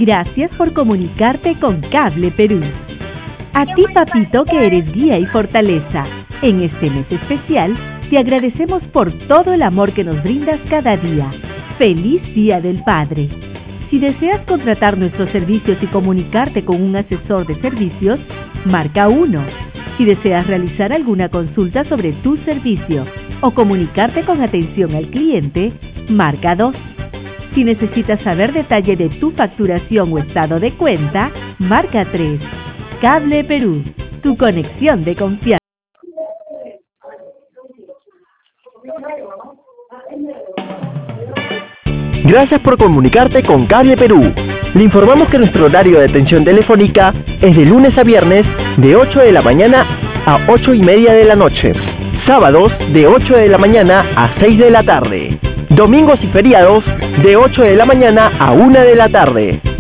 Gracias por comunicarte con Cable Perú. A ti, papito, que eres guía y fortaleza. En este mes especial, te agradecemos por todo el amor que nos brindas cada día. ¡Feliz Día del Padre! Si deseas contratar nuestros servicios y comunicarte con un asesor de servicios, marca 1. Si deseas realizar alguna consulta sobre tu servicio o comunicarte con atención al cliente, marca 2. Si necesitas saber detalle de tu facturación o estado de cuenta, marca 3. Cable Perú, tu conexión de confianza. Gracias por comunicarte con Cable Perú. Le informamos que nuestro horario de atención telefónica es de lunes a viernes de 8 de la mañana a 8:30 de la noche. Sábados de 8 de la mañana a 6 de la tarde. Domingos y feriados de 8 de la mañana a 1 de la tarde.